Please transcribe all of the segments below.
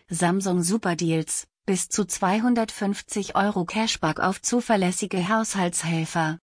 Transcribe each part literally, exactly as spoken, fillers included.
Samsung Superdeals, bis zu zweihundertfünfzig Euro Cashback auf zuverlässige Haushaltshelfer.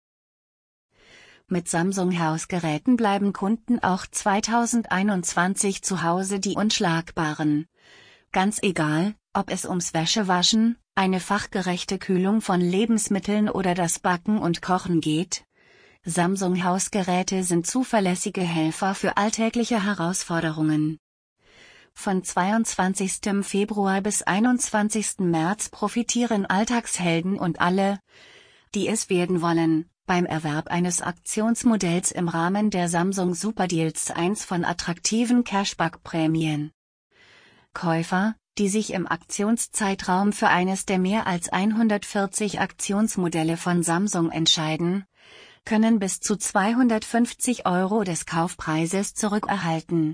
Mit Samsung-Hausgeräten bleiben Kunden auch zweitausendeinundzwanzig zu Hause die Unschlagbaren. Ganz egal, ob es ums Wäschewaschen, eine fachgerechte Kühlung von Lebensmitteln oder das Backen und Kochen geht. Samsung-Hausgeräte sind zuverlässige Helfer für alltägliche Herausforderungen. Von zweiundzwanzigsten Februar bis einundzwanzigsten März profitieren Alltagshelden und alle, die es werden wollen, beim Erwerb eines Aktionsmodells im Rahmen der Samsung Superdeals eins von attraktiven Cashback-Prämien. Käufer, die sich im Aktionszeitraum für eines der mehr als hundertvierzig Aktionsmodelle von Samsung entscheiden, können bis zu zweihundertfünfzig Euro des Kaufpreises zurückerhalten.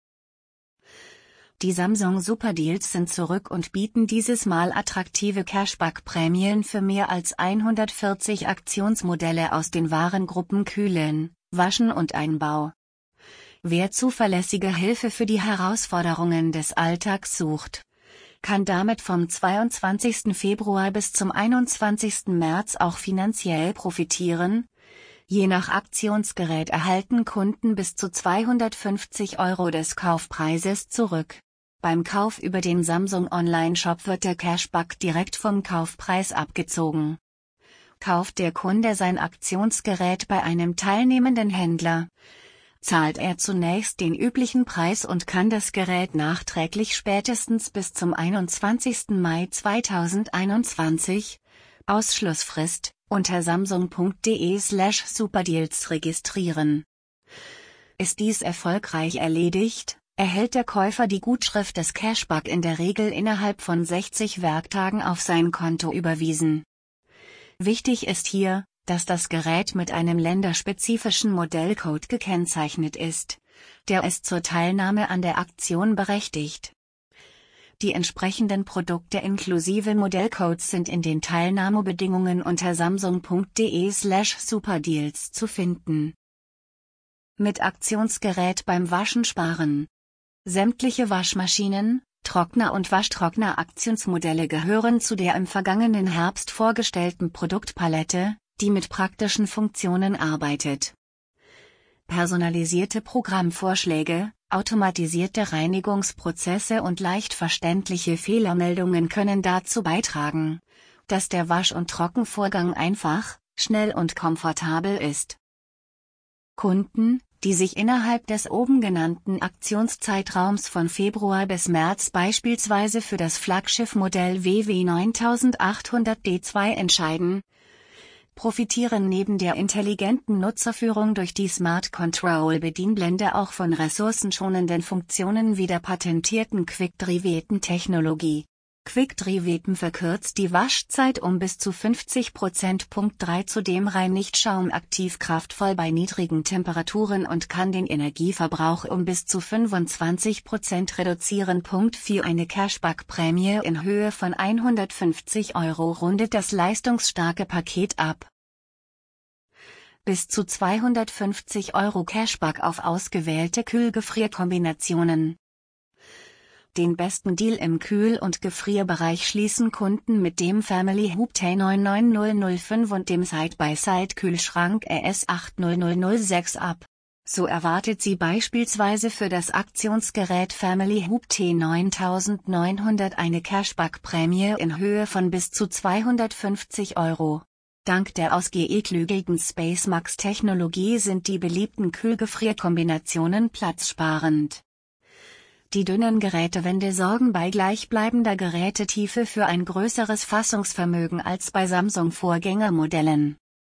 Die Samsung Superdeals sind zurück und bieten dieses Mal attraktive Cashback-Prämien für mehr als hundertvierzig Aktionsmodelle aus den Warengruppen Kühlen, Waschen und Einbau. Wer zuverlässige Hilfe für die Herausforderungen des Alltags sucht, kann damit vom zweiundzwanzigsten Februar bis zum einundzwanzigsten März auch finanziell profitieren. Je nach Aktionsgerät erhalten Kunden bis zu zweihundertfünfzig Euro des Kaufpreises zurück. Beim Kauf über den Samsung Online-Shop wird der Cashback direkt vom Kaufpreis abgezogen. Kauft der Kunde sein Aktionsgerät bei einem teilnehmenden Händler, zahlt er zunächst den üblichen Preis und kann das Gerät nachträglich spätestens bis zum einundzwanzigsten Mai zweitausendeinundzwanzig, Ausschlussfrist, unter samsung punkt de slash superdeals registrieren. Ist dies erfolgreich erledigt, erhält der Käufer die Gutschrift des Cashback in der Regel innerhalb von sechzig Werktagen auf sein Konto überwiesen. Wichtig ist hier, dass das Gerät mit einem länderspezifischen Modellcode gekennzeichnet ist, der es zur Teilnahme an der Aktion berechtigt. Die entsprechenden Produkte inklusive Modellcodes sind in den Teilnahmebedingungen unter samsung punkt de slash superdeals zu finden. Mit Aktionsgerät beim Waschen sparen. Sämtliche Waschmaschinen, Trockner und Waschtrockner-Aktionsmodelle gehören zu der im vergangenen Herbst vorgestellten Produktpalette, die mit praktischen Funktionen arbeitet. Personalisierte Programmvorschläge, automatisierte Reinigungsprozesse und leicht verständliche Fehlermeldungen können dazu beitragen, dass der Wasch- und Trockenvorgang einfach, schnell und komfortabel ist. Kunden, die sich innerhalb des oben genannten Aktionszeitraums von Februar bis März beispielsweise für das Flaggschiff-Modell W W neuntausendachthundert D zwei entscheiden, profitieren neben der intelligenten Nutzerführung durch die Smart Control Bedienblende auch von ressourcenschonenden Funktionen wie der patentierten Quick-Dry-Veten-Technologie. Quick-Dry-Veten verkürzt die Waschzeit um bis zu fünfzig Prozent. Punkt drei Zudem reinigt Schaum aktiv kraftvoll bei niedrigen Temperaturen und kann den Energieverbrauch um bis zu fünfundzwanzig Prozent reduzieren. Punkt vier Eine Cashback-Prämie in Höhe von hundertfünfzig Euro rundet das leistungsstarke Paket ab. Bis zu zweihundertfünfzig Euro Cashback auf ausgewählte Kühl-Gefrier-Kombinationen. Den besten Deal im Kühl- und Gefrierbereich schließen Kunden mit dem Family Hub T neun neun null null fünf und dem Side-by-Side-Kühlschrank E S acht null null null sechs ab. So erwartet sie beispielsweise für das Aktionsgerät Family Hub T neuntausendneunhundert eine Cashback-Prämie in Höhe von bis zu zweihundertfünfzig Euro. Dank der ausgeklügelten SpaceMax-Technologie sind die beliebten Kühl-Gefrier-Kombinationen platzsparend. Die dünnen Gerätewände sorgen bei gleichbleibender Gerätetiefe für ein größeres Fassungsvermögen als bei Samsung-Vorgängermodellen.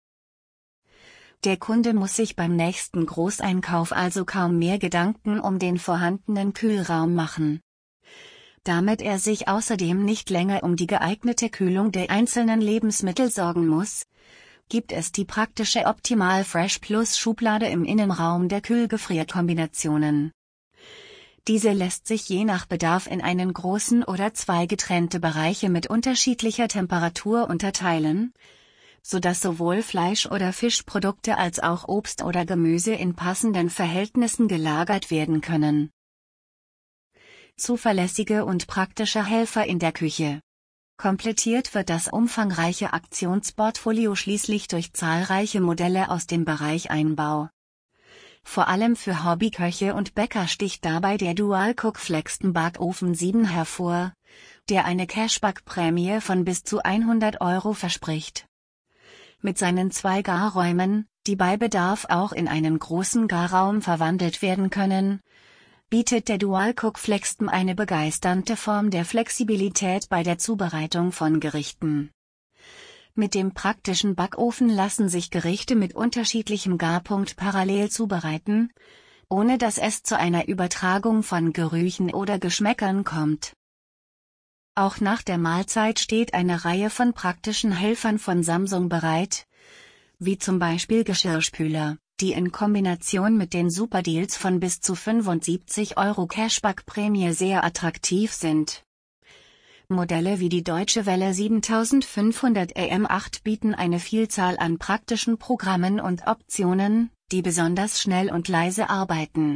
Der Kunde muss sich beim nächsten Großeinkauf also kaum mehr Gedanken um den vorhandenen Kühlraum machen. Damit er sich außerdem nicht länger um die geeignete Kühlung der einzelnen Lebensmittel sorgen muss, gibt es die praktische Optimal Fresh Plus Schublade im Innenraum der Kühl-Gefrier-Kombinationen. Diese lässt sich je nach Bedarf in einen großen oder zwei getrennte Bereiche mit unterschiedlicher Temperatur unterteilen, sodass sowohl Fleisch- oder Fischprodukte als auch Obst oder Gemüse in passenden Verhältnissen gelagert werden können. Zuverlässige und praktische Helfer in der Küche. Komplettiert wird das umfangreiche Aktionsportfolio schließlich durch zahlreiche Modelle aus dem Bereich Einbau. Vor allem für Hobbyköche und Bäcker sticht dabei der Dual-Cook Flexton Backofen sieben hervor, der eine Cashback-Prämie von bis zu hundert Euro verspricht. Mit seinen zwei Garräumen, die bei Bedarf auch in einen großen Garraum verwandelt werden können, bietet der Dual-Cook Flexton eine begeisternde Form der Flexibilität bei der Zubereitung von Gerichten. Mit dem praktischen Backofen lassen sich Gerichte mit unterschiedlichem Garpunkt parallel zubereiten, ohne dass es zu einer Übertragung von Gerüchen oder Geschmäckern kommt. Auch nach der Mahlzeit steht eine Reihe von praktischen Helfern von Samsung bereit, wie zum Beispiel Geschirrspüler, die in Kombination mit den Superdeals von bis zu fünfundsiebzig Euro Cashback-Prämie sehr attraktiv sind. Modelle wie die Deutsche Welle siebentausendfünfhundert A M acht bieten eine Vielzahl an praktischen Programmen und Optionen, die besonders schnell und leise arbeiten.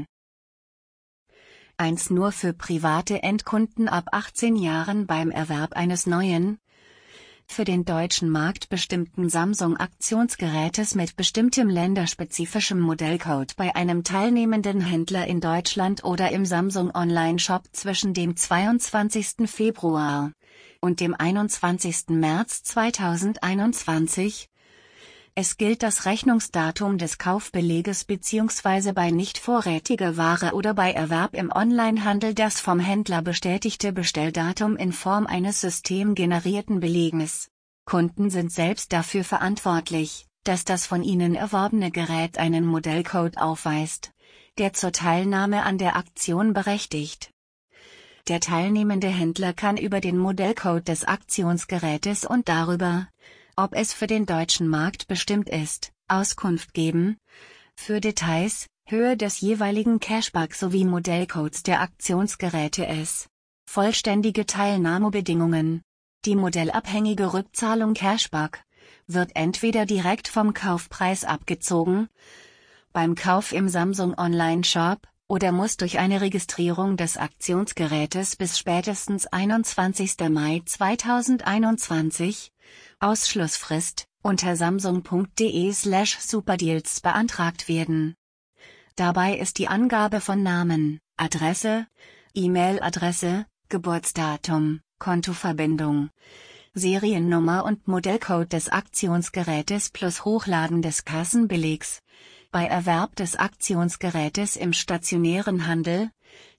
eins Nur für private Endkunden ab achtzehn Jahren beim Erwerb eines neuen, für den deutschen Markt bestimmten Samsung-Aktionsgerätes mit bestimmtem länderspezifischem Modellcode bei einem teilnehmenden Händler in Deutschland oder im Samsung Online-Shop zwischen dem zweiundzwanzigsten Februar und dem einundzwanzigsten März zweitausendeinundzwanzig. Es gilt das Rechnungsdatum des Kaufbeleges bzw. bei nicht vorrätiger Ware oder bei Erwerb im Onlinehandel das vom Händler bestätigte Bestelldatum in Form eines systemgenerierten Beleges. Kunden sind selbst dafür verantwortlich, dass das von ihnen erworbene Gerät einen Modellcode aufweist, der zur Teilnahme an der Aktion berechtigt. Der teilnehmende Händler kann über den Modellcode des Aktionsgerätes und darüber, ob es für den deutschen Markt bestimmt ist, Auskunft geben. Für Details, Höhe des jeweiligen Cashback sowie Modellcodes der Aktionsgeräte es. Vollständige Teilnahmebedingungen. Die modellabhängige Rückzahlung Cashback wird entweder direkt vom Kaufpreis abgezogen, beim Kauf im Samsung Online-Shop, oder muss durch eine Registrierung des Aktionsgerätes bis spätestens einundzwanzigsten Mai zweitausendeinundzwanzig, Ausschlussfrist, unter samsung punkt de slash superdeals beantragt werden. Dabei ist die Angabe von Namen, Adresse, E-Mail-Adresse, Geburtsdatum, Kontoverbindung, Seriennummer und Modellcode des Aktionsgerätes plus Hochladen des Kassenbelegs bei Erwerb des Aktionsgerätes im stationären Handel,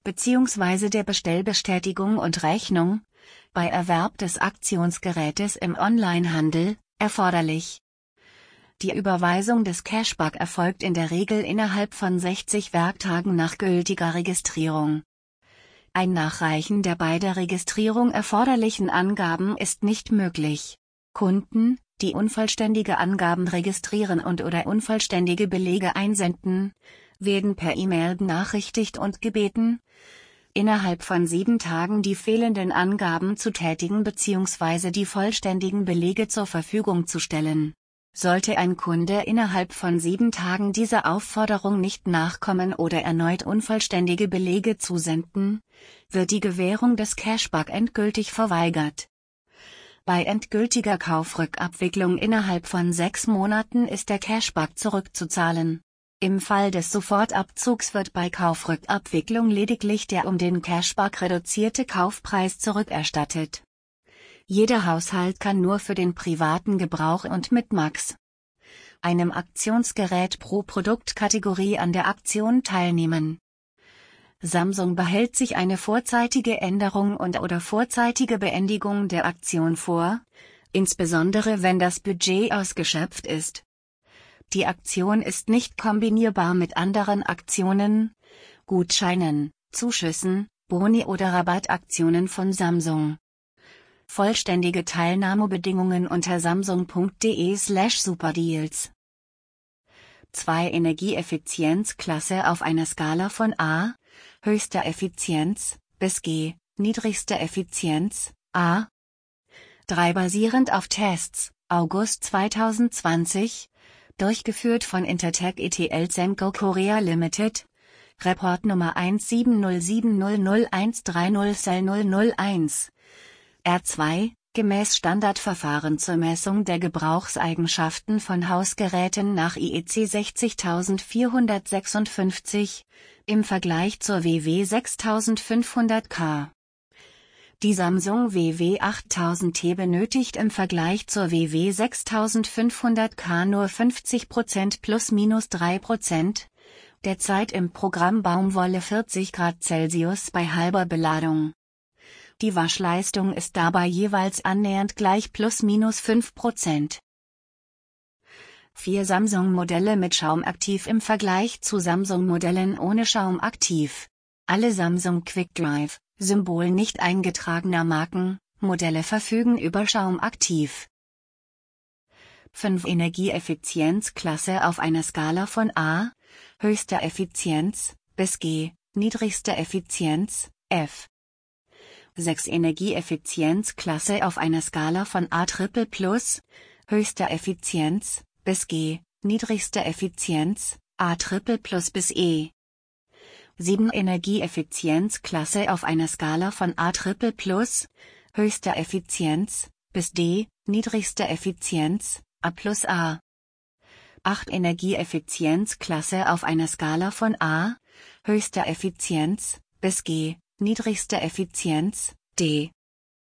bzw. der Bestellbestätigung und Rechnung, bei Erwerb des Aktionsgerätes im Onlinehandel, erforderlich. Die Überweisung des Cashback erfolgt in der Regel innerhalb von sechzig Werktagen nach gültiger Registrierung. Ein Nachreichen der bei der Registrierung erforderlichen Angaben ist nicht möglich. Kunden, die unvollständige Angaben registrieren und/oder unvollständige Belege einsenden, werden per E-Mail benachrichtigt und gebeten, innerhalb von sieben Tagen die fehlenden Angaben zu tätigen bzw. die vollständigen Belege zur Verfügung zu stellen. Sollte ein Kunde innerhalb von sieben Tagen dieser Aufforderung nicht nachkommen oder erneut unvollständige Belege zusenden, wird die Gewährung des Cashback endgültig verweigert. Bei endgültiger Kaufrückabwicklung innerhalb von sechs Monaten ist der Cashback zurückzuzahlen. Im Fall des Sofortabzugs wird bei Kaufrückabwicklung lediglich der um den Cashback reduzierte Kaufpreis zurückerstattet. Jeder Haushalt kann nur für den privaten Gebrauch und mit max. einem Aktionsgerät pro Produktkategorie an der Aktion teilnehmen. Samsung behält sich eine vorzeitige Änderung und/oder vorzeitige Beendigung der Aktion vor, insbesondere wenn das Budget ausgeschöpft ist. Die Aktion ist nicht kombinierbar mit anderen Aktionen, Gutscheinen, Zuschüssen, Boni oder Rabattaktionen von Samsung. Vollständige Teilnahmebedingungen unter samsung punkt de slash superdeals. zwei Energieeffizienzklasse auf einer Skala von A, höchster Effizienz, bis G, niedrigste Effizienz, A. drei Basierend auf Tests, August zweitausendzwanzig, durchgeführt von Intertek E T L Semco Korea Limited, Report Nummer eins sieben null sieben null null eins drei null S L null null eins. R zwei, gemäß Standardverfahren zur Messung der Gebrauchseigenschaften von Hausgeräten nach I E C sechzigvierhundertsechsundfünfzig, im Vergleich zur W W sechstausendfünfhundert K. Die Samsung W W achttausend T benötigt im Vergleich zur W W sechstausendfünfhundert K nur fünfzig Prozent plus minus drei Prozent, derzeit im Programm Baumwolle vierzig Grad Celsius bei halber Beladung. Die Waschleistung ist dabei jeweils annähernd gleich plus minus fünf Prozent. Vier Samsung-Modelle mit Schaum aktiv im Vergleich zu Samsung-Modellen ohne Schaum aktiv. Alle Samsung QuickDrive, Symbol nicht eingetragener Marken, Modelle verfügen über Schaum aktiv. fünf Energieeffizienzklasse auf einer Skala von A, höchster Effizienz, bis G, niedrigste Effizienz, F. sechs Energieeffizienzklasse auf einer Skala von A Triple Plus, höchster Effizienz, bis G, niedrigste Effizienz, A Triple Plus bis E. sieben Energieeffizienzklasse auf einer Skala von A Triple Plus, höchster Effizienz, bis D, niedrigste Effizienz, A plus A. acht Energieeffizienzklasse auf einer Skala von A, höchster Effizienz, bis G, niedrigste Effizienz, D.